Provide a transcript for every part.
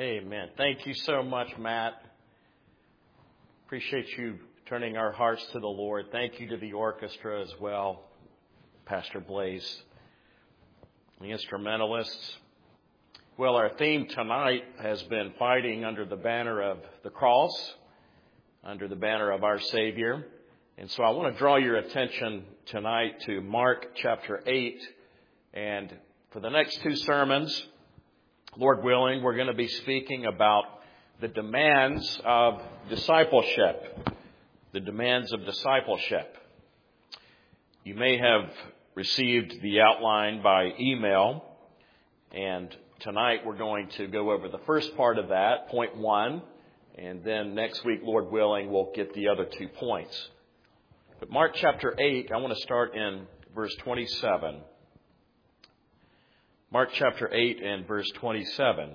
Amen. Thank you so much, Matt. Appreciate you turning our hearts to the Lord. Thank you to the orchestra as well, Pastor Blaze, the instrumentalists. Well, our theme tonight has been fighting under the banner of the cross, under the banner of our Savior. And so I want to draw your attention tonight to Mark chapter 8. And for the next two sermons, Lord willing, we're going to be speaking about the demands of discipleship. The demands of discipleship. You may have received the outline by email, and tonight we're going to go over the first part of that, point 1, and then next week, Lord willing, we'll get the other 2 points. But Mark chapter 8, I want to start in verse 27. Mark chapter 8 and verse 27.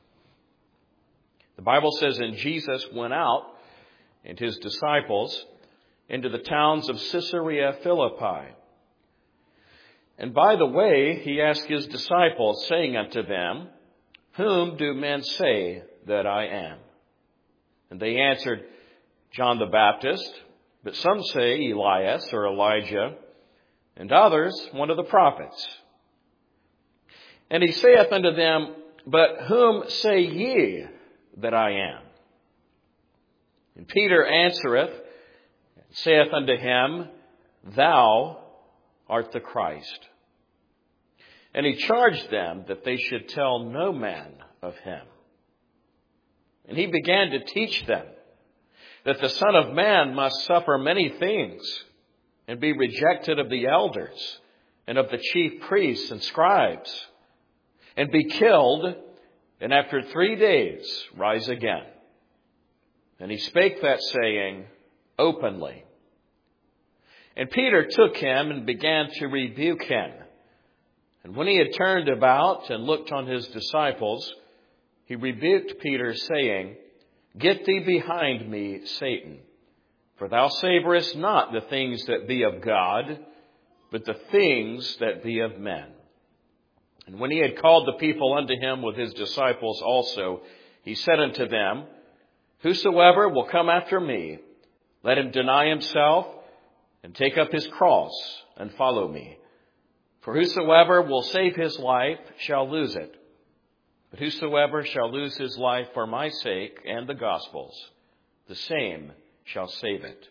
The Bible says, "And Jesus went out and his disciples into the towns of Caesarea Philippi. And by the way, he asked his disciples, saying unto them, Whom do men say that I am? And they answered, John the Baptist, but some say Elias or Elijah, and others one of the prophets. And he saith unto them, But whom say ye that I am? And Peter answereth, and saith unto him, Thou art the Christ. And he charged them that they should tell no man of him. And he began to teach them that the Son of Man must suffer many things, and be rejected of the elders, and of the chief priests and scribes, and be killed, and after 3 days rise again. And he spake that saying openly. And Peter took him and began to rebuke him. And when he had turned about and looked on his disciples, he rebuked Peter, saying, Get thee behind me, Satan, for thou savorest not the things that be of God, but the things that be of men. And when he had called the people unto him with his disciples also, he said unto them, Whosoever will come after me, let him deny himself, and take up his cross, and follow me. For whosoever will save his life shall lose it. But whosoever shall lose his life for my sake and the gospel's, the same shall save it.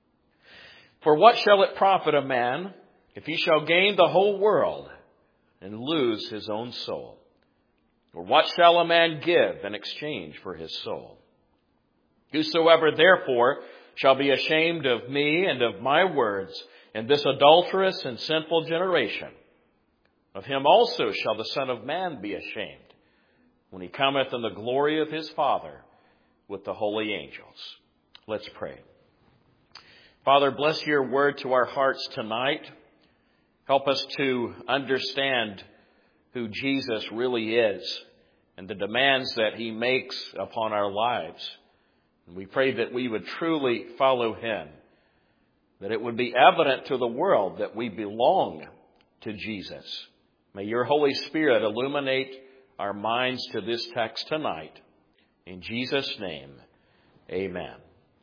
For what shall it profit a man if he shall gain the whole world and lose his own soul? Or what shall a man give in exchange for his soul? Whosoever therefore shall be ashamed of me and of my words in this adulterous and sinful generation, of him also shall the Son of Man be ashamed, when he cometh in the glory of his Father with the holy angels." Let's pray. Father, bless your word to our hearts tonight. Help us to understand who Jesus really is and the demands that he makes upon our lives. And we pray that we would truly follow him, that it would be evident to the world that we belong to Jesus. May your Holy Spirit illuminate our minds to this text tonight. In Jesus' name, amen.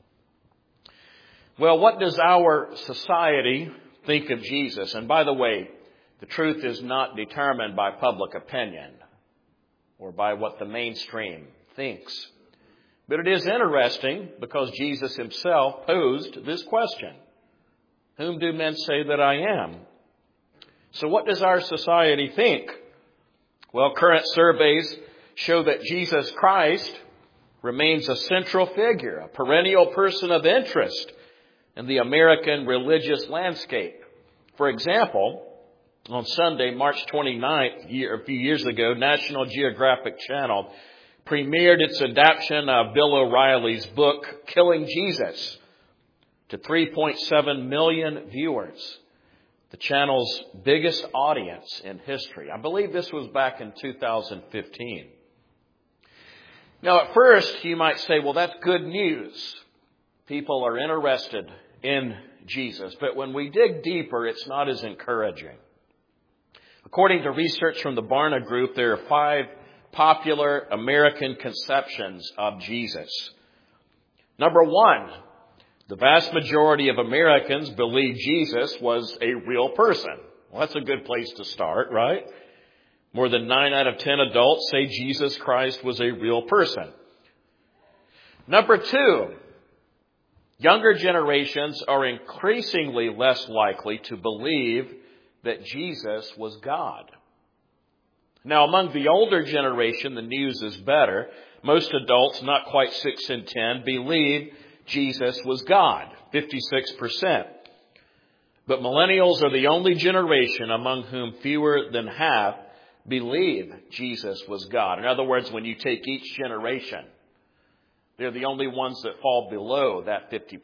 Well, what does our society think of Jesus? And by the way, the truth is not determined by public opinion or by what the mainstream thinks. But it is interesting because Jesus himself posed this question. Whom do men say that I am? So what does our society think? Well, current surveys show that Jesus Christ remains a central figure, a perennial person of interest in the American religious landscape. For example, on Sunday, March 29th, a few years ago, National Geographic Channel premiered its adaptation of Bill O'Reilly's book, Killing Jesus, to 3.7 million viewers, the channel's biggest audience in history. I believe this was back in 2015. Now, at first, you might say, well, that's good news. People are interested in Jesus. But when we dig deeper, it's not as encouraging. According to research from the Barna Group, there are 5 popular American conceptions of Jesus. Number one, the vast majority of Americans believe Jesus was a real person. Well, that's a good place to start, right? More than 9 out of 10 adults say Jesus Christ was a real person. Number two, younger generations are increasingly less likely to believe that Jesus was God. Now, among the older generation, the news is better. Most adults, not quite 6 in 10, believe Jesus was God, 56%. But millennials are the only generation among whom fewer than half believe Jesus was God. In other words, when you take each generation, they're the only ones that fall below that 50%,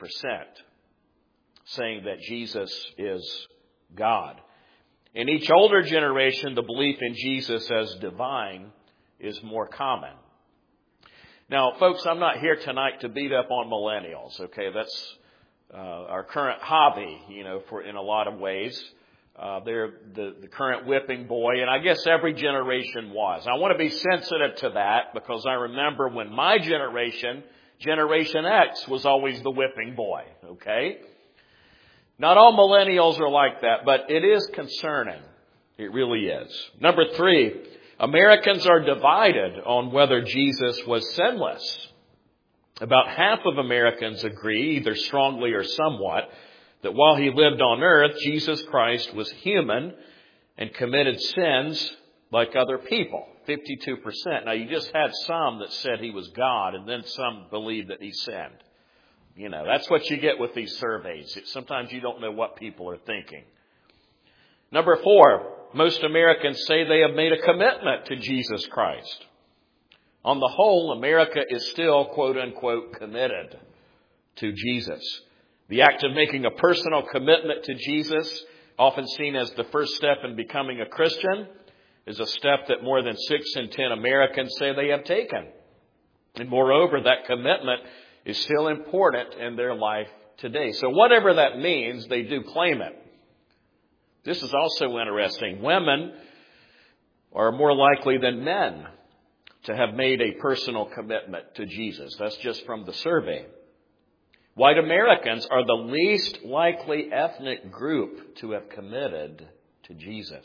saying that Jesus is God. In each older generation, the belief in Jesus as divine is more common. Now, folks, I'm not here tonight to beat up on millennials, okay? That's our current hobby, in a lot of ways. They're the current whipping boy, and I guess every generation was. I want to be sensitive to that because I remember when my generation, Generation X, was always the whipping boy, okay? Not all millennials are like that, but it is concerning. It really is. Number three, Americans are divided on whether Jesus was sinless. About half of Americans agree, either strongly or somewhat, that while he lived on earth, Jesus Christ was human and committed sins like other people, 52%. Now, you just had some that said he was God, and then some believed that he sinned. That's what you get with these surveys. Sometimes you don't know what people are thinking. Number four, most Americans say they have made a commitment to Jesus Christ. On the whole, America is still, quote unquote, committed to Jesus. The act of making a personal commitment to Jesus, often seen as the first step in becoming a Christian, is a step that more than 6 in 10 Americans say they have taken. And moreover, that commitment is still important in their life today. So whatever that means, they do claim it. This is also interesting. Women are more likely than men to have made a personal commitment to Jesus. That's just from the survey. White Americans are the least likely ethnic group to have committed to Jesus.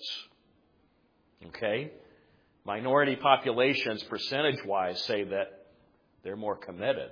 Okay? Minority populations, percentage-wise, say that they're more committed.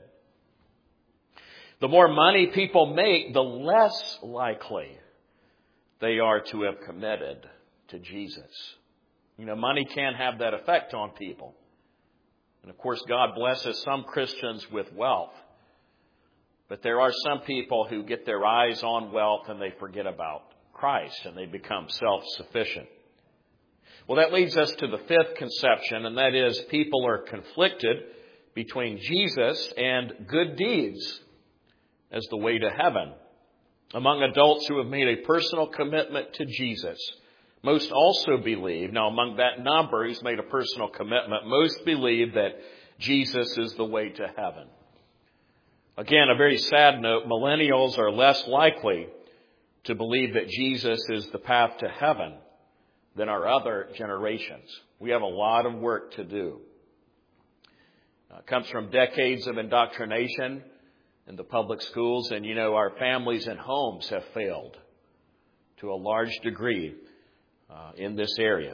The more money people make, the less likely they are to have committed to Jesus. Money can have that effect on people. And of course, God blesses some Christians with wealth. But there are some people who get their eyes on wealth and they forget about Christ and they become self-sufficient. Well, that leads us to the fifth conception, and that is people are conflicted between Jesus and good deeds as the way to heaven. Among adults who have made a personal commitment to Jesus, most also believe, now among that number who's made a personal commitment, most believe that Jesus is the way to heaven. Again, a very sad note, millennials are less likely to believe that Jesus is the path to heaven than our other generations. We have a lot of work to do. It comes from decades of indoctrination in the public schools, and our families and homes have failed to a large degree in this area.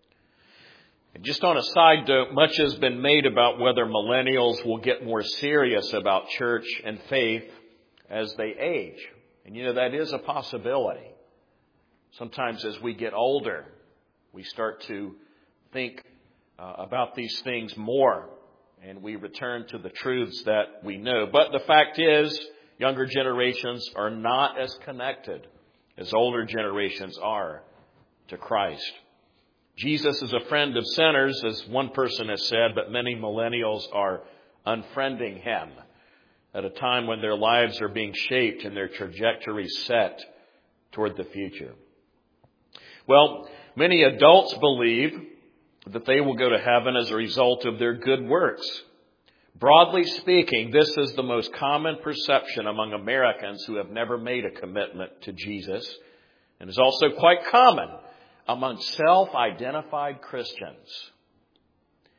And just on a side note, much has been made about whether millennials will get more serious about church and faith as they age. And that is a possibility. Sometimes as we get older, we start to think about these things more, and we return to the truths that we know. But the fact is, younger generations are not as connected as older generations are to Christ. Jesus is a friend of sinners, as one person has said, but many millennials are unfriending him at a time when their lives are being shaped and their trajectory set toward the future. Well, many adults believe that they will go to heaven as a result of their good works. Broadly speaking, this is the most common perception among Americans who have never made a commitment to Jesus, and is also quite common among self-identified Christians.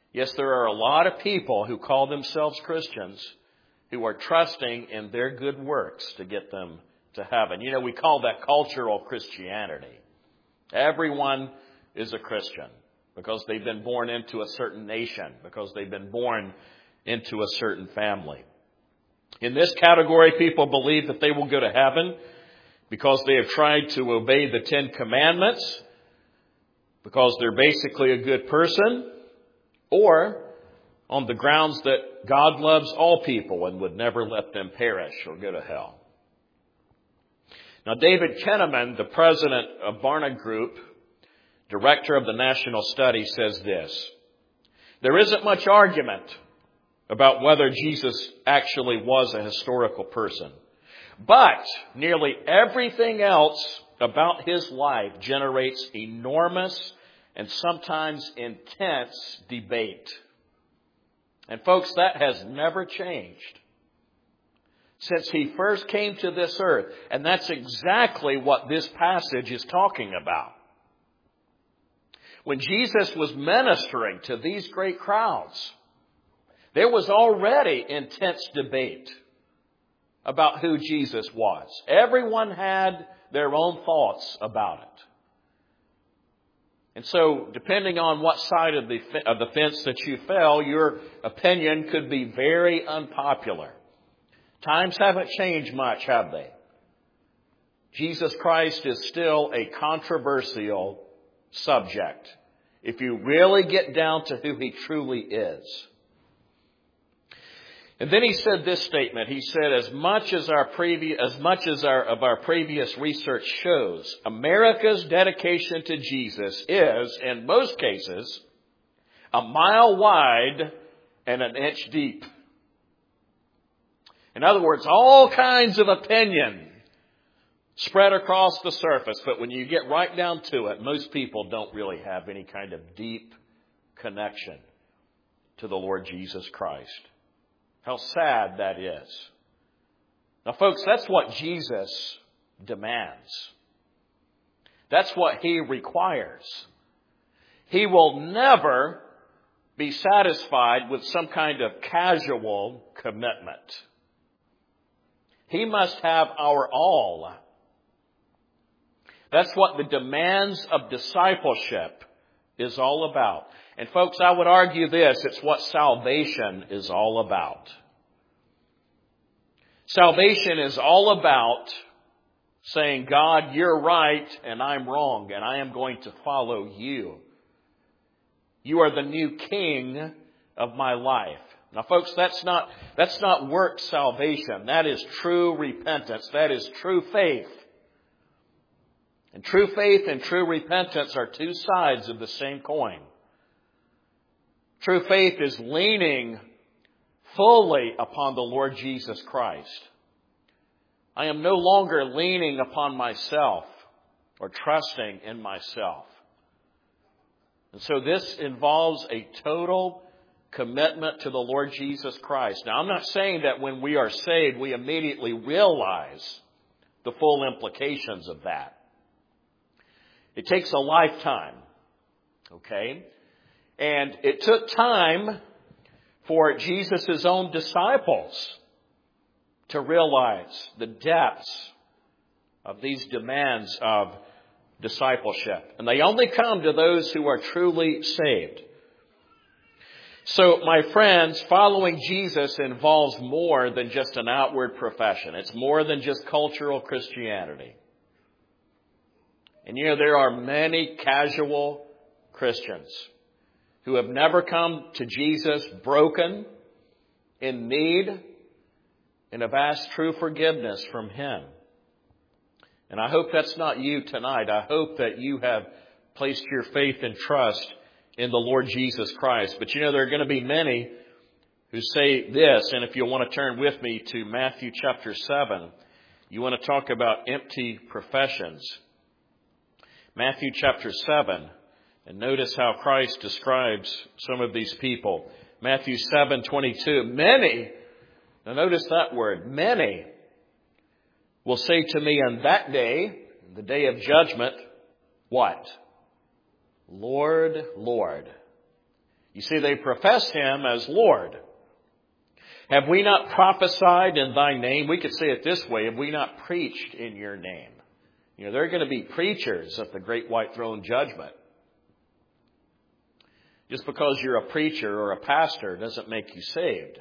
Yes, there are a lot of people who call themselves Christians who are trusting in their good works to get them to heaven. You know, we call that cultural Christianity. Everyone is a Christian because they've been born into a certain nation, because they've been born into a certain family. In this category, people believe that they will go to heaven because they have tried to obey the 10 Commandments, because they're basically a good person, or on the grounds that God loves all people and would never let them perish or go to hell. Now, David Kinnaman, the president of Barna Group, director of the National Study, says this: there isn't much argument about whether Jesus actually was a historical person, but nearly everything else about his life generates enormous and sometimes intense debate. And folks, that has never changed since he first came to this earth. And that's exactly what this passage is talking about. When Jesus was ministering to these great crowds, there was already intense debate about who Jesus was. Everyone had their own thoughts about it. And so, depending on what side of the fence that you fell, your opinion could be very unpopular. Times haven't changed much, have they? Jesus Christ is still a controversial subject if you really get down to who he truly is. And then he said this statement. He said, as much as our previous research shows, America's dedication to Jesus is, in most cases, a mile wide and an inch deep. In other words, all kinds of opinion spread across the surface, but when you get right down to it, most people don't really have any kind of deep connection to the Lord Jesus Christ. How sad that is. Now, folks, that's what Jesus demands. That's what he requires. He will never be satisfied with some kind of casual commitment. He must have our all. That's what the demands of discipleship is all about. And folks, I would argue this: it's what salvation is all about. Salvation is all about saying, God, you're right and I'm wrong, and I am going to follow you. You are the new king of my life. Now, folks, that's not work salvation. That is true repentance. That is true faith. And true faith and true repentance are two sides of the same coin. True faith is leaning fully upon the Lord Jesus Christ. I am no longer leaning upon myself or trusting in myself. And so this involves a total commitment to the Lord Jesus Christ. Now, I'm not saying that when we are saved, we immediately realize the full implications of that. It takes a lifetime, okay? And it took time for Jesus' own disciples to realize the depths of these demands of discipleship. And they only come to those who are truly saved. So, my friends, following Jesus involves more than just an outward profession. It's more than just cultural Christianity. And you know, there are many casual Christians who have never come to Jesus broken, in need, and have asked true forgiveness from him. And I hope that's not you tonight. I hope that you have placed your faith and trust in the Lord Jesus Christ. But you know, there are going to be many who say this, and if you want to turn with me to Matthew chapter 7, you want to talk about empty professions. Matthew chapter 7, and notice how Christ describes some of these people. Matthew 7:22. Many, now notice that word, many will say to me on that day, the day of judgment, what? Lord, Lord, You see, they profess Him as Lord. Have we not prophesied in Thy name? We could say it this way, have we not preached in Your name? You know, there are going to be preachers at the great white throne judgment. Just because you're a preacher or a pastor doesn't make you saved.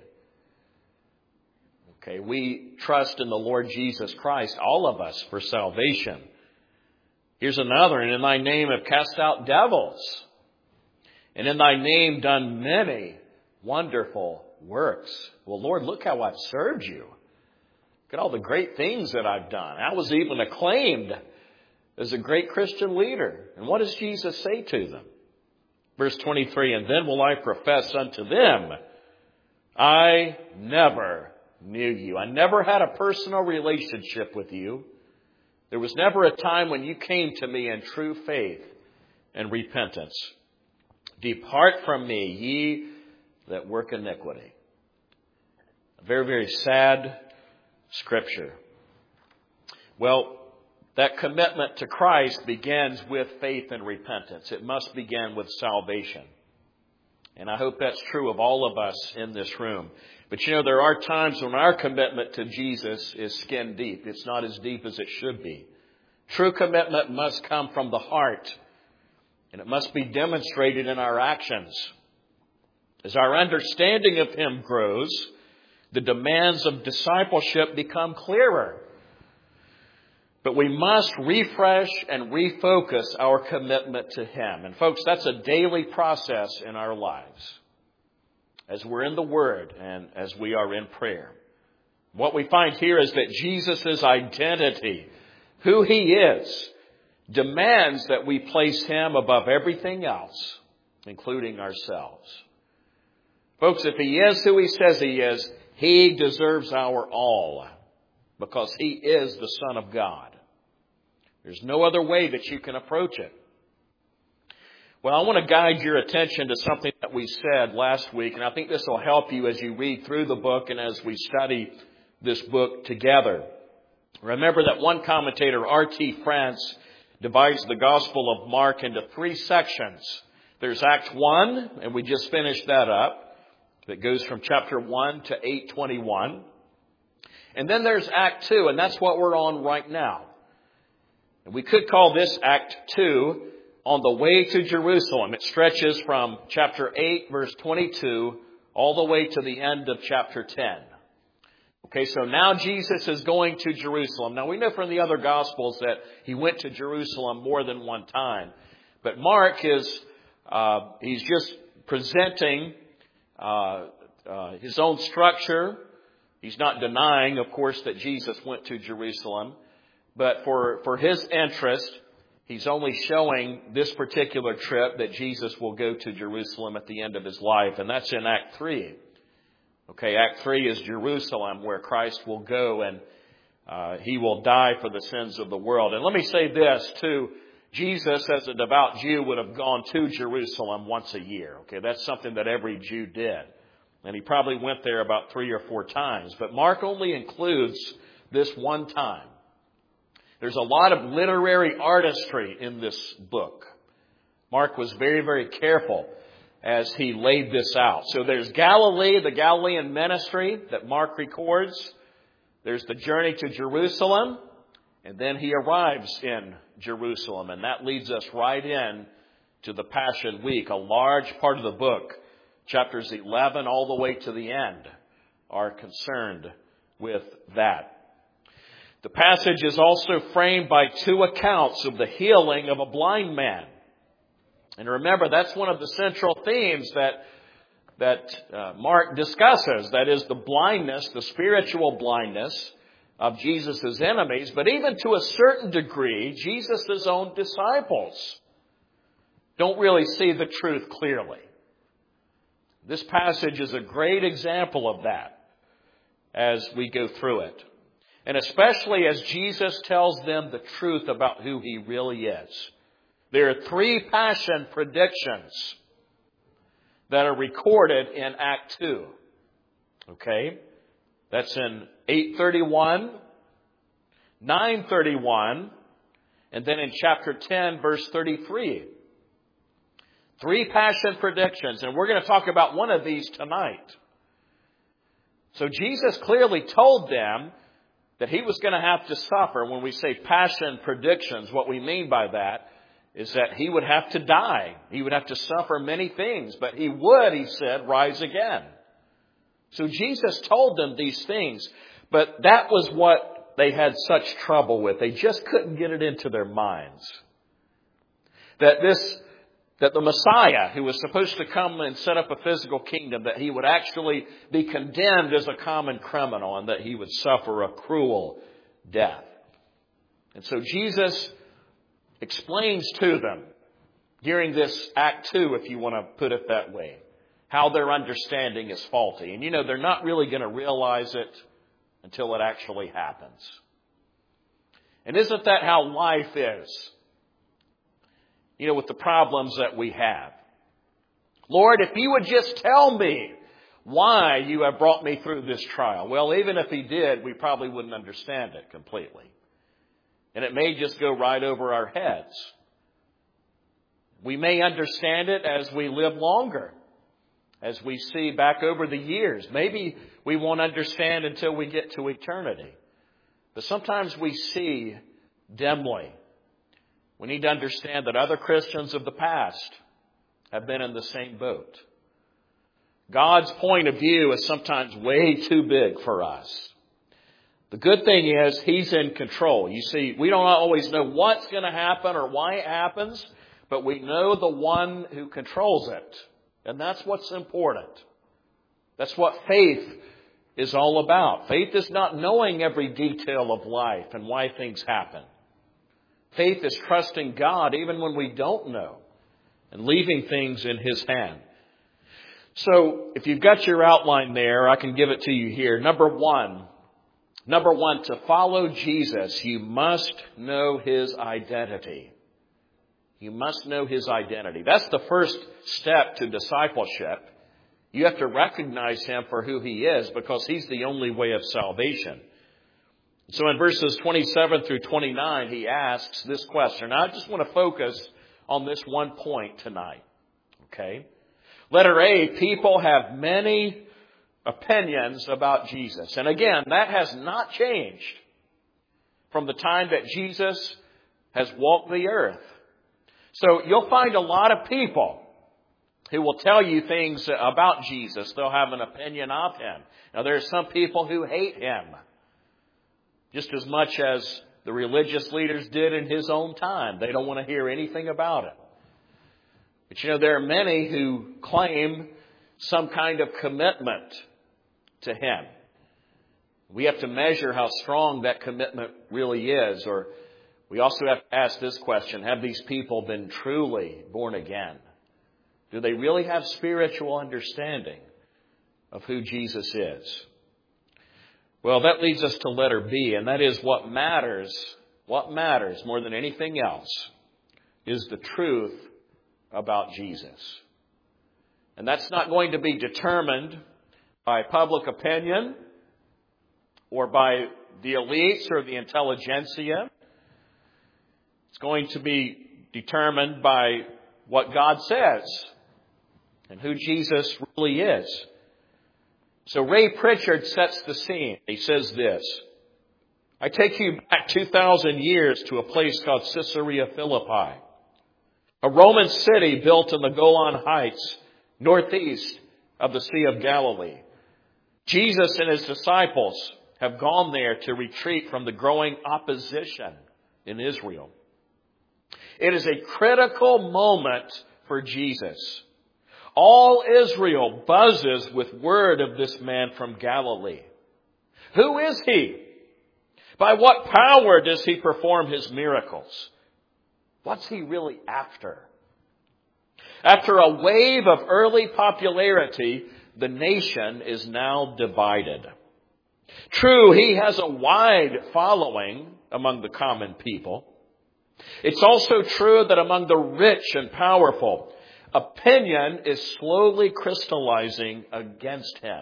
Okay, we trust in the Lord Jesus Christ, all of us, for salvation. Here's another, and in Thy name have cast out devils, and in Thy name done many wonderful works. Well, Lord, look how I've served You. Look at all the great things that I've done. I was even acclaimed as a great Christian leader. And what does Jesus say to them? Verse 23, and then will I profess unto them, I never knew you. I never had a personal relationship with you. There was never a time when you came to me in true faith and repentance. Depart from me, ye that work iniquity. A very, very sad scripture. Well, that commitment to Christ begins with faith and repentance. It must begin with salvation. And I hope that's true of all of us in this room. But you know, there are times when our commitment to Jesus is skin deep. It's not as deep as it should be. True commitment must come from the heart. And it must be demonstrated in our actions. As our understanding of Him grows, the demands of discipleship become clearer. But we must refresh and refocus our commitment to Him. And folks, that's a daily process in our lives. As we're in the Word and as we are in prayer. What we find here is that Jesus' identity, who He is, demands that we place Him above everything else, including ourselves. Folks, if He is who He says He is, He deserves our all, because He is the Son of God. There's no other way that you can approach it. Well, I want to guide your attention to something that we said last week, and I think this will help you as you read through the book and as we study this book together. Remember that one commentator, R.T. France, divides the Gospel of Mark into 3 sections. There's Act 1, and we just finished that up. That goes from chapter 1 to 8:21. And then there's Act 2, and that's what we're on right now. And we could call this Act 2, on the way to Jerusalem. It stretches from chapter 8, verse 22, all the way to the end of chapter 10. Okay, so now Jesus is going to Jerusalem. Now we know from the other Gospels that He went to Jerusalem more than one time. But Mark he's just presenting his own structure. He's not denying, of course, that Jesus went to Jerusalem. But for his interest, he's only showing this particular trip that Jesus will go to Jerusalem at the end of His life. And that's in Act 3. Okay, Act 3 is Jerusalem, where Christ will go and He will die for the sins of the world. And let me say this, too. Jesus, as a devout Jew, would have gone to Jerusalem once a year. Okay, that's something that every Jew did. And He probably went there about 3 or 4 times. But Mark only includes this one time. There's a lot of literary artistry in this book. Mark was very, very careful as he laid this out. So there's Galilee, the Galilean ministry that Mark records. There's the journey to Jerusalem. And then He arrives in Jerusalem. And that leads us right in to the Passion Week. A large part of the book, chapters 11 all the way to the end, are concerned with that. The passage is also framed by 2 accounts of the healing of a blind man. And remember, that's one of the central themes that Mark discusses. That is the blindness, the spiritual blindness of Jesus' enemies. But even to a certain degree, Jesus' own disciples don't really see the truth clearly. This passage is a great example of that as we go through it. And especially as Jesus tells them the truth about who He really is. There are 3 passion predictions that are recorded in Act 2. Okay? That's in 8:31, 9:31, and then in chapter 10, verse 33. 3 passion predictions, and we're going to talk about one of these tonight. So Jesus clearly told them that he was going to have to suffer. When we say passion predictions, what we mean by that is that he would have to die. He would have to suffer many things, but he would, he said, rise again. So Jesus told them these things, but that was what they had such trouble with. They just couldn't get it into their minds. That the Messiah, who was supposed to come and set up a physical kingdom, that he would actually be condemned as a common criminal and that he would suffer a cruel death. And so Jesus explains to them during this Act 2, if you want to put it that way, how their understanding is faulty. And they're not really going to realize it until it actually happens. And isn't that how life is? With the problems that we have. Lord, if you would just tell me why you have brought me through this trial. Well, even if he did, we probably wouldn't understand it completely. And it may just go right over our heads. We may understand it as we live longer, as we see back over the years. Maybe we won't understand until we get to eternity. But sometimes we see dimly. We need to understand that other Christians of the past have been in the same boat. God's point of view is sometimes way too big for us. The good thing is he's in control. You see, we don't always know what's going to happen or why it happens, but we know the one who controls it. And that's what's important. That's what faith is all about. Faith is not knowing every detail of life and why things happen. Faith is trusting God even when we don't know and leaving things in his hand. So if you've got your outline there, I can give it to you here. Number one, to follow Jesus, you must know his identity. You must know his identity. That's the first step to discipleship. You have to recognize him for who he is because he's the only way of salvation. So in verses 27 through 29, he asks this question. Now, I just want to focus on this one point tonight. Okay? Letter A, people have many opinions about Jesus. And again, that has not changed from the time that Jesus has walked the earth. So you'll find a lot of people who will tell you things about Jesus. They'll have an opinion of him. Now, there are some people who hate him just as much as the religious leaders did in his own time. They don't want to hear anything about it. But there are many who claim some kind of commitment to him. We have to measure how strong that commitment really is. Or we also have to ask this question, have these people been truly born again? Do they really have spiritual understanding of who Jesus is? Well, that leads us to letter B, and that is what matters more than anything else is the truth about Jesus. And that's not going to be determined by public opinion or by the elites or the intelligentsia. It's going to be determined by what God says and who Jesus really is. So Ray Pritchard sets the scene. He says this, I take you back 2,000 years to a place called Caesarea Philippi, a Roman city built in the Golan Heights, northeast of the Sea of Galilee. Jesus and his disciples have gone there to retreat from the growing opposition in Israel. It is a critical moment for Jesus. All Israel buzzes with word of this man from Galilee. Who is he? By what power does he perform his miracles? What's he really after? After a wave of early popularity, the nation is now divided. True, he has a wide following among the common people. It's also true that among the rich and powerful, opinion is slowly crystallizing against him.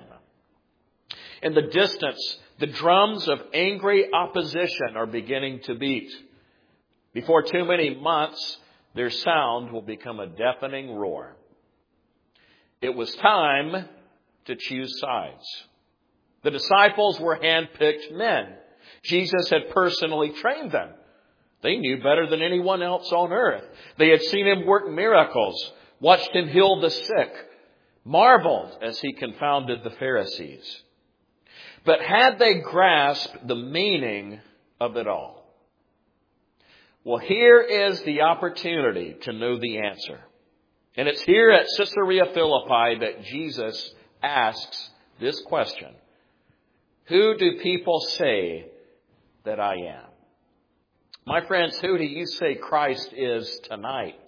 In the distance, the drums of angry opposition are beginning to beat. Before too many months, their sound will become a deafening roar. It was time to choose sides. The disciples were hand-picked men. Jesus had personally trained them. They knew better than anyone else on earth. They had seen him work miracles, watched him heal the sick, marveled as he confounded the Pharisees. But had they grasped the meaning of it all? Well, here is the opportunity to know the answer. And it's here at Caesarea Philippi that Jesus asks this question. Who do people say that I am? My friends, who do you say Christ is tonight?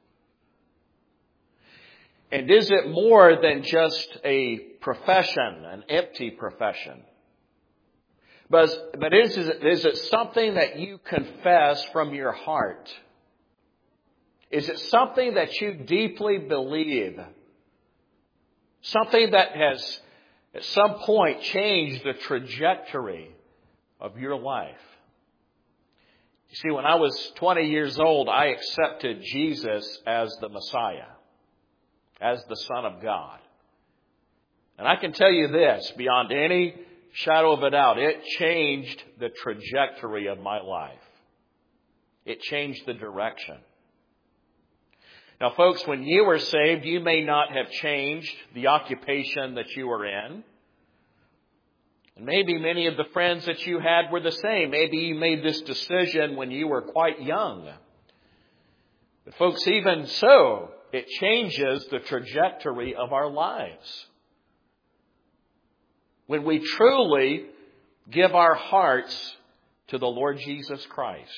And is it more than just a profession, an empty profession? But is it something that you confess from your heart? Is it something that you deeply believe? Something that has at some point changed the trajectory of your life? You see, when I was 20 years old, I accepted Jesus as the Messiah, as the Son of God. And I can tell you this, beyond any shadow of a doubt, it changed the trajectory of my life. It changed the direction. Now, folks, when you were saved, you may not have changed the occupation that you were in. And maybe many of the friends that you had were the same. Maybe you made this decision when you were quite young. But folks, even so, it changes the trajectory of our lives. When we truly give our hearts to the Lord Jesus Christ.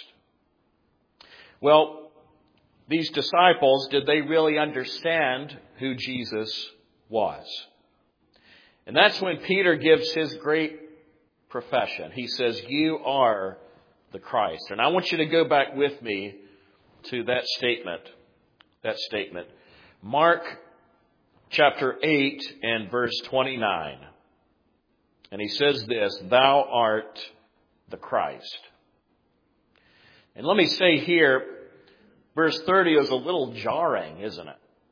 Well, these disciples, did they really understand who Jesus was? And that's when Peter gives his great profession. He says, you are the Christ. And I want you to go back with me to that statement. Mark chapter 8 and verse 29. And he says this, thou art the Christ. And let me say here, verse 30 is a little jarring, isn't it?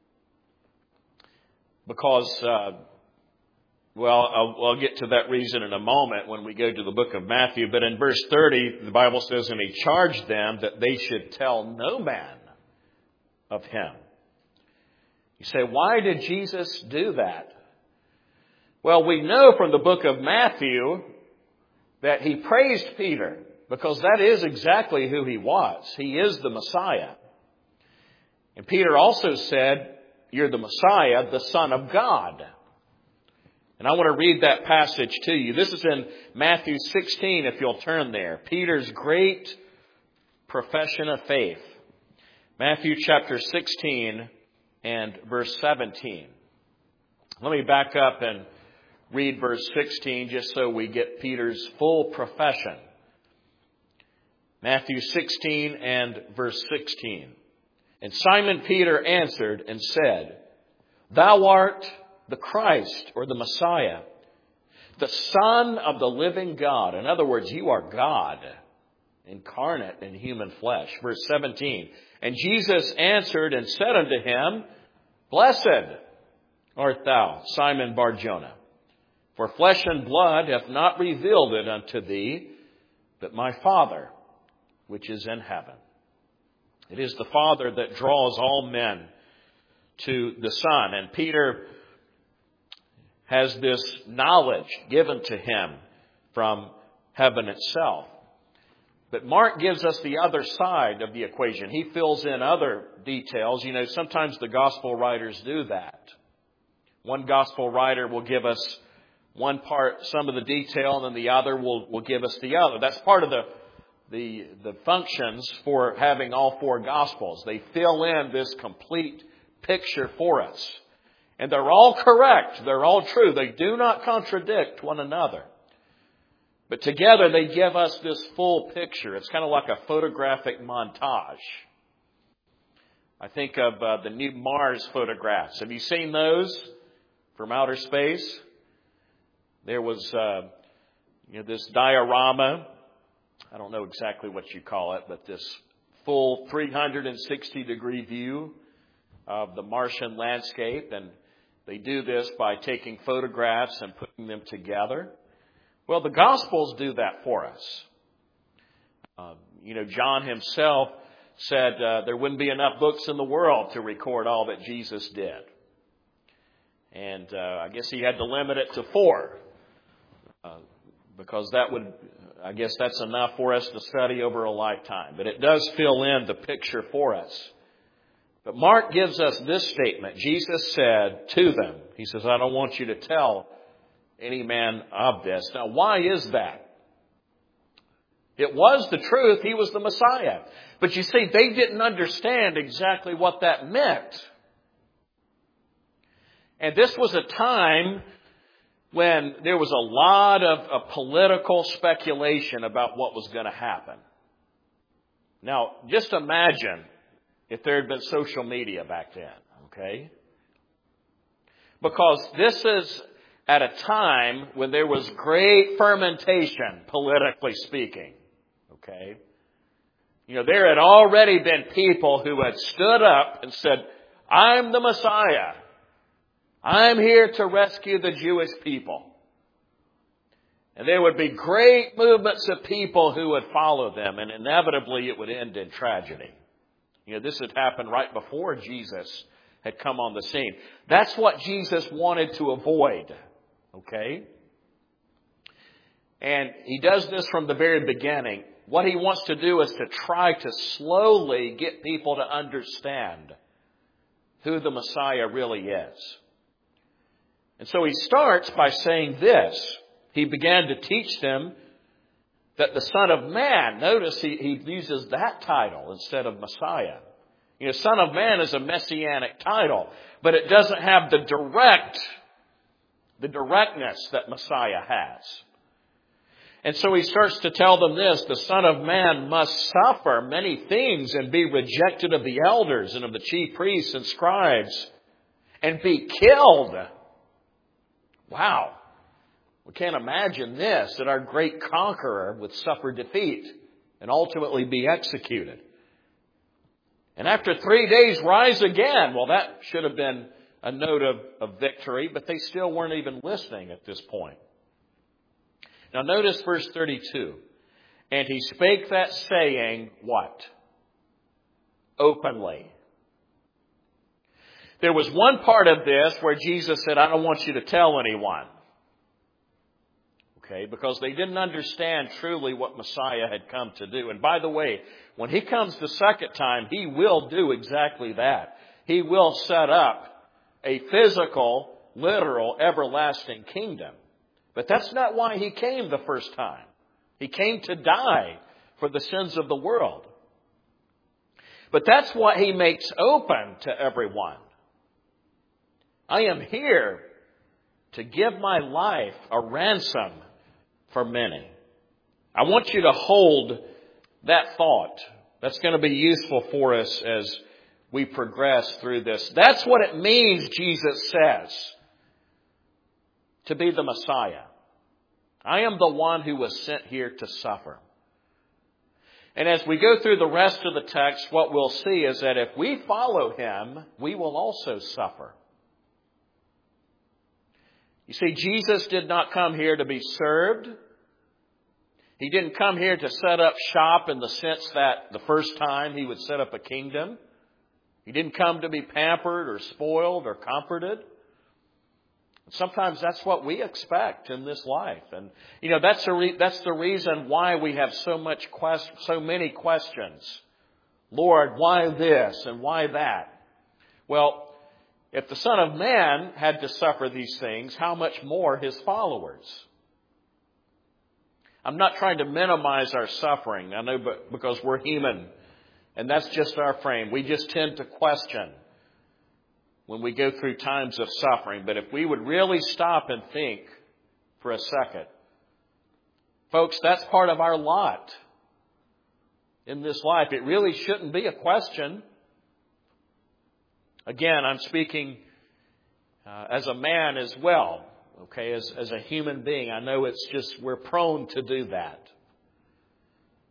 Because, I'll get to that reason in a moment when we go to the book of Matthew. But in verse 30, the Bible says, and he charged them that they should tell no man of him. You say, why did Jesus do that? Well, we know from the book of Matthew that he praised Peter because that is exactly who he was. He is the Messiah. And Peter also said, you're the Messiah, the Son of God. And I want to read that passage to you. This is in Matthew 16, if you'll turn there. Peter's great profession of faith. Matthew chapter 16 and verse 17. Let me back up and read verse 16 just so we get Peter's full profession. Matthew 16 and verse 16. And Simon Peter answered and said, thou art the Christ, or the Messiah, the Son of the living God. In other words, you are God, incarnate in human flesh. Verse 17. And Jesus answered and said unto him, blessed art thou, Simon Bar-Jonah, for flesh and blood hath not revealed it unto thee, but my Father, which is in heaven. It is the Father that draws all men to the Son. And Peter has this knowledge given to him from heaven itself. But Mark gives us the other side of the equation. He fills in other details. You know, sometimes the gospel writers do that. One gospel writer will give us one part, some of the detail, and then the other will give us the other. That's part of the functions for having all four gospels. They fill in this complete picture for us. And they're all correct. They're all true. They do not contradict one another. But together they give us this full picture. It's kind of like a photographic montage. I think of the new Mars photographs. Have you seen those from outer space? There was this diorama. I don't know exactly what you call it, but this full 360-degree view of the Martian landscape, and they do this by taking photographs and putting them together. Well, the Gospels do that for us. John himself said there wouldn't be enough books in the world to record all that Jesus did. And I guess he had to limit it to 4. Because that's enough for us to study over a lifetime. But it does fill in the picture for us. But Mark gives us this statement. Jesus said to them, he says, I don't want you to tell any man of this. Now, why is that? It was the truth. He was the Messiah. But you see, they didn't understand exactly what that meant. And this was a time when there was a lot of political speculation about what was going to happen. Now, just imagine if there had been social media back then, okay? Because this is at a time when there was great fermentation, politically speaking, okay? There had already been people who had stood up and said, I'm the Messiah. I'm here to rescue the Jewish people. And there would be great movements of people who would follow them, and inevitably it would end in tragedy. This had happened right before Jesus had come on the scene. That's what Jesus wanted to avoid. Okay? And he does this from the very beginning. What he wants to do is to try to slowly get people to understand who the Messiah really is. And so he starts by saying this. He began to teach them that the Son of Man, notice he uses that title instead of Messiah. Son of Man is a messianic title, but it doesn't have the directness that Messiah has. And so he starts to tell them this, the Son of Man must suffer many things and be rejected of the elders and of the chief priests and scribes and be killed. Wow. We can't imagine this, that our great conqueror would suffer defeat and ultimately be executed. And after 3 days rise again. Well, that should have been a note of victory, but they still weren't even listening at this point. Now notice verse 32. And he spake that saying, what? Openly. There was one part of this where Jesus said, I don't want you to tell anyone. Okay, because they didn't understand truly what Messiah had come to do. And by the way, when he comes the second time, he will do exactly that. He will set up a physical, literal, everlasting kingdom. But that's not why he came the first time. He came to die for the sins of the world. But that's what he makes open to everyone. I am here to give my life a ransom for many. I want you to hold that thought. That's going to be useful for us as we progress through this. That's what it means, Jesus says, to be the Messiah. I am the one who was sent here to suffer. And as we go through the rest of the text, what we'll see is that if we follow him, we will also suffer. You see, Jesus did not come here to be served. He didn't come here to set up shop in the sense that the first time he would set up a kingdom. He didn't come to be pampered or spoiled or comforted. Sometimes that's what we expect in this life. And, that's the reason why we have so many questions. Lord, why this and why that? Well, if the Son of Man had to suffer these things, how much more his followers? I'm not trying to minimize our suffering. I know, but because we're human, and that's just our frame. We just tend to question when we go through times of suffering. But if we would really stop and think for a second, folks, that's part of our lot in this life. It really shouldn't be a question. Again, I'm speaking as a man as well, okay, as a human being. I know it's just, we're prone to do that.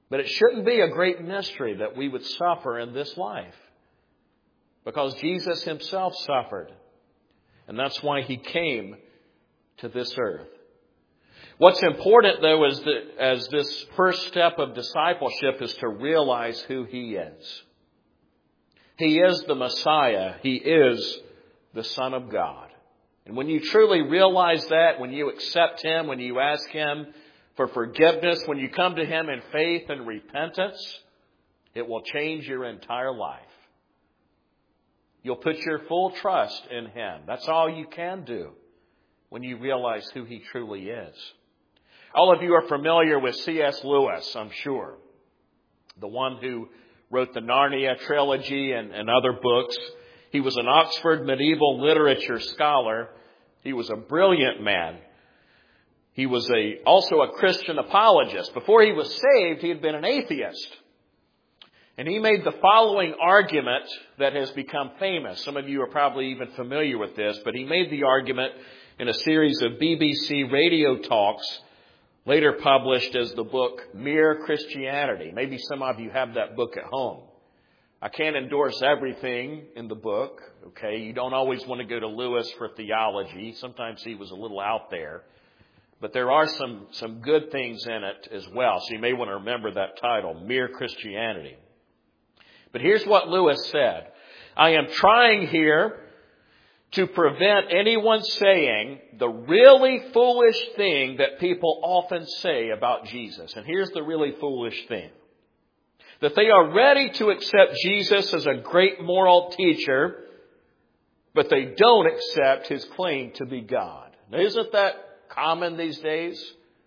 But it shouldn't be a great mystery that we would suffer in this life, because Jesus himself suffered. And that's why he came to this earth. What's important, though, is that as this first step of discipleship is to realize who he is. He is the Messiah. He is the Son of God. And when you truly realize that, when you accept him, when you ask him for forgiveness, when you come to him in faith and repentance, it will change your entire life. You'll put your full trust in him. That's all you can do when you realize who he truly is. All of you are familiar with C.S. Lewis, I'm sure. The one who wrote the Narnia trilogy and other books. He was an Oxford medieval literature scholar. He was a brilliant man. He was also a Christian apologist. Before he was saved, he had been an atheist. And he made the following argument that has become famous. Some of you are probably even familiar with this, but he made the argument in a series of BBC radio talks, later published as the book Mere Christianity. Maybe some of you have that book at home. I can't endorse everything in the book, okay? You don't always want to go to Lewis for theology. Sometimes he was a little out there. But there are some good things in it as well. So you may want to remember that title, Mere Christianity. But here's what Lewis said. I am trying here to prevent anyone saying the really foolish thing that people often say about Jesus. And here's the really foolish thing. That they are ready to accept Jesus as a great moral teacher, but they don't accept his claim to be God. Now, isn't that common these days?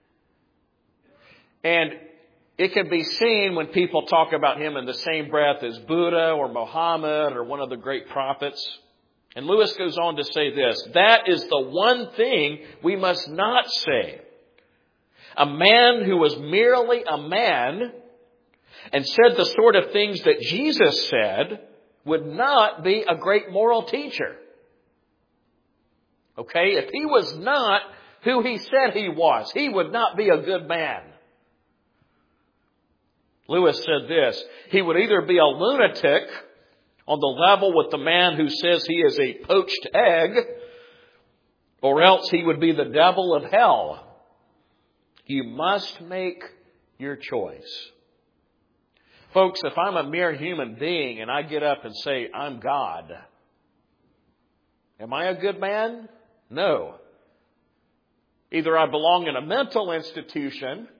And it can be seen when people talk about him in the same breath as Buddha or Muhammad or one of the great prophets. And Lewis goes on to say this, that is the one thing we must not say. A man who was merely a man and said the sort of things that Jesus said would not be a great moral teacher. Okay, if he was not who he said he was, he would not be a good man. Lewis said this, he would either be a lunatic on the level with the man who says he is a poached egg, or else he would be the devil of hell. You must make your choice. Folks, if I'm a mere human being and I get up and say, I'm God, am I a good man? No. Either I belong in a mental institution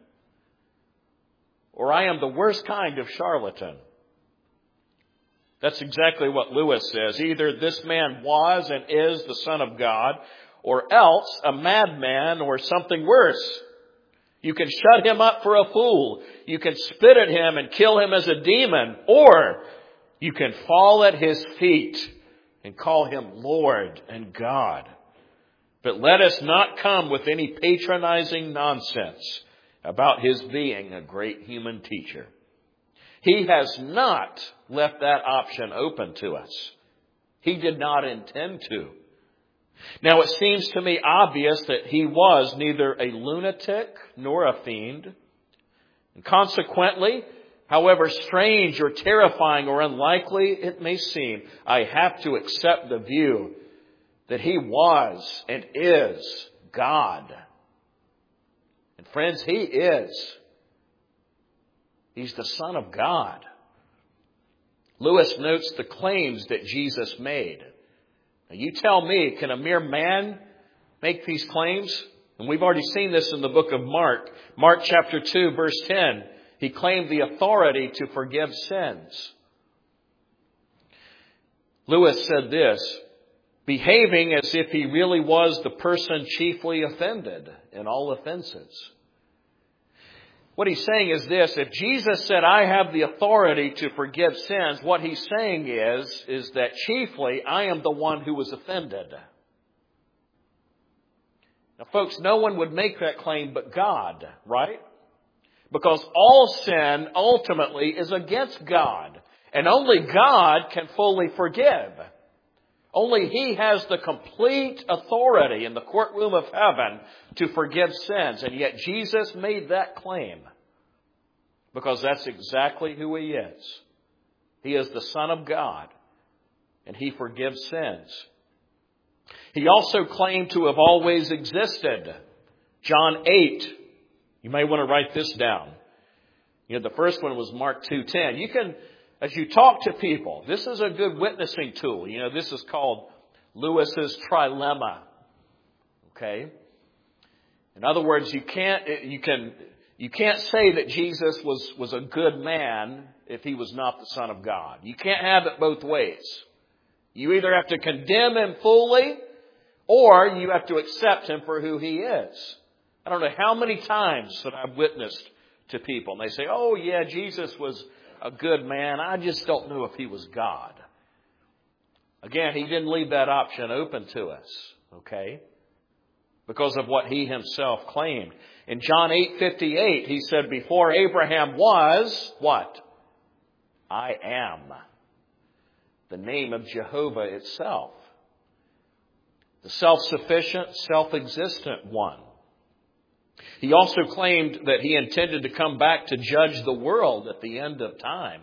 or I am the worst kind of charlatan. That's exactly what Lewis says. Either this man was and is the Son of God, or else a madman or something worse. You can shut him up for a fool. You can spit at him and kill him as a demon. Or you can fall at his feet and call him Lord and God. But let us not come with any patronizing nonsense about his being a great human teacher. He has not left that option open to us. He did not intend to. Now, it seems to me obvious that he was neither a lunatic nor a fiend. And consequently, however strange or terrifying or unlikely it may seem, I have to accept the view that he was and is God. And friends, he is. He's the Son of God. Lewis notes the claims that Jesus made. Now, you tell me, can a mere man make these claims? And we've already seen this in the book of Mark. Mark chapter 2, verse 10. He claimed the authority to forgive sins. Lewis said this, behaving as if he really was the person chiefly offended in all offenses. What he's saying is this, if Jesus said, I have the authority to forgive sins, what he's saying is that chiefly I am the one who was offended. Now, folks, no one would make that claim but God, right? Because all sin ultimately is against God. And only God can fully forgive. Only he has the complete authority in the courtroom of heaven to forgive sins. And yet Jesus made that claim. because that's exactly who He is. He is the Son of God, and He forgives sins. He also claimed to have always existed. John 8. You may want to write this down. The first one was Mark 2:10. You can, as you talk to people, this is a good witnessing tool. This is called Lewis's trilemma. Okay? In other words, you can't say that Jesus was a good man if He was not the Son of God. You can't have it both ways. You either have to condemn Him fully, or you have to accept Him for who He is. I don't know how many times that I've witnessed to people, and they say, oh yeah, Jesus was a good man. I just don't know if He was God. Again, He didn't leave that option open to us, okay? Because of what He Himself claimed. In John 8:58, He said, before Abraham was, what? I am. The name of Jehovah itself. The self-sufficient, self-existent one. He also claimed that He intended to come back to judge the world at the end of time.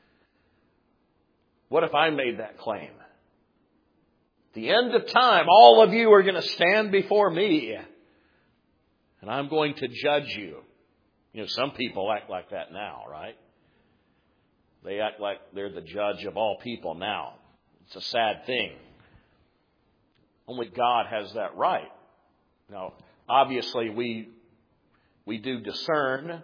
What if I made that claim? At the end of time, all of you are going to stand before me, and I'm going to judge you. Some people act like that now, right? They act like they're the judge of all people now. It's a sad thing. Only God has that right. Now, obviously, we do discern,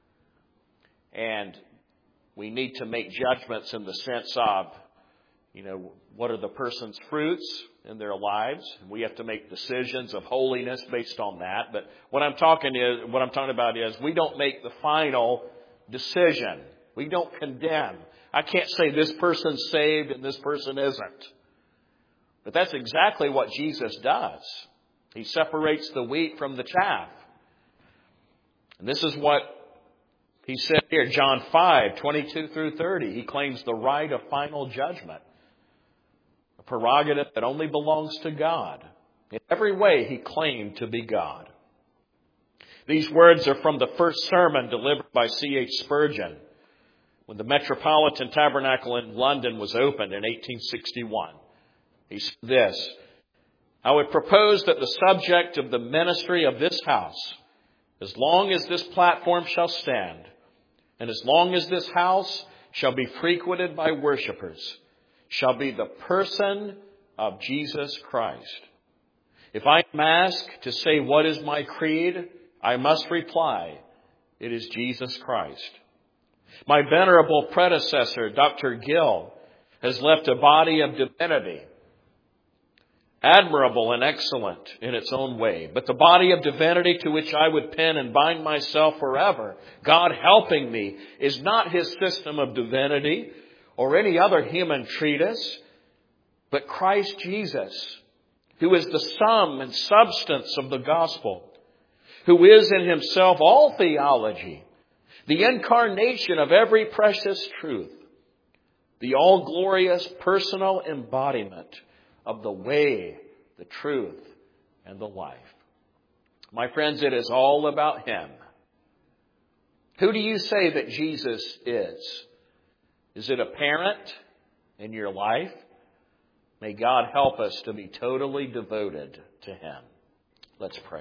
and we need to make judgments in the sense of, what are the person's fruits in their lives? And we have to make decisions of holiness based on that. But what I'm talking about is we don't make the final decision. We don't condemn. I can't say this person's saved and this person isn't. But that's exactly what Jesus does. He separates the wheat from the chaff. And this is what He said here, John 5:22 through 30. He claims the right of final judgment, a prerogative that only belongs to God. In every way, He claimed to be God. These words are from the first sermon delivered by C.H. Spurgeon when the Metropolitan Tabernacle in London was opened in 1861. He said this, I would propose that the subject of the ministry of this house, as long as this platform shall stand, and as long as this house shall be frequented by worshipers, shall be the person of Jesus Christ. If I am asked to say what is my creed, I must reply, it is Jesus Christ. My venerable predecessor, Dr. Gill, has left a body of divinity, admirable and excellent in its own way, but the body of divinity to which I would pin and bind myself forever, God helping me, is not his system of divinity or any other human treatise, but Christ Jesus, who is the sum and substance of the gospel, who is in himself all theology, the incarnation of every precious truth, the all-glorious personal embodiment of the way, the truth, and the life. My friends, it is all about him. Who do you say that Jesus is? Is it a parent in your life? May God help us to be totally devoted to him. Let's pray.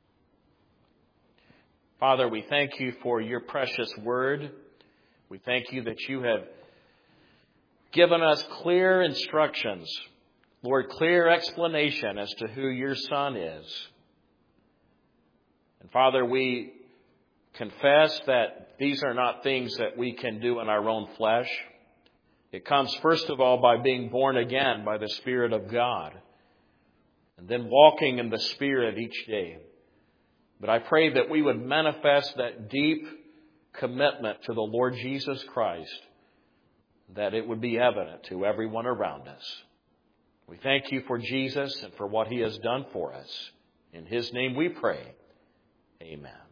Father, we thank you for your precious word. We thank you that you have given us clear instructions, Lord, clear explanation as to who your Son is. And Father, we confess that these are not things that we can do in our own flesh. It comes first of all by being born again by the Spirit of God, and then walking in the Spirit each day. But I pray that we would manifest that deep commitment to the Lord Jesus Christ, that it would be evident to everyone around us. We thank you for Jesus and for what he has done for us. In his name we pray. Amen.